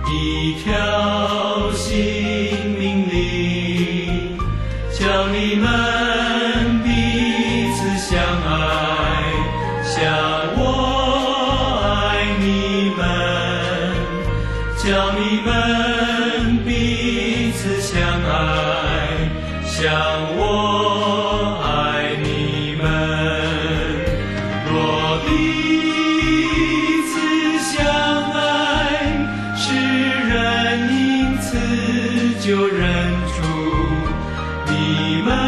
一条新命令，叫你们彼此相爱，像我爱你们，叫你们彼此相爱，像我爱你们。若彼此相爱，世人因此就认出你们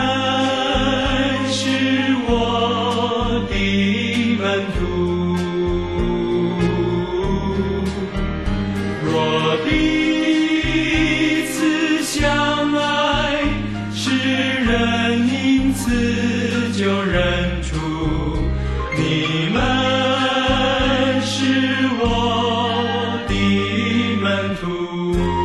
是我的门徒。若彼此相爱，世人因此就认出你们是我的门徒。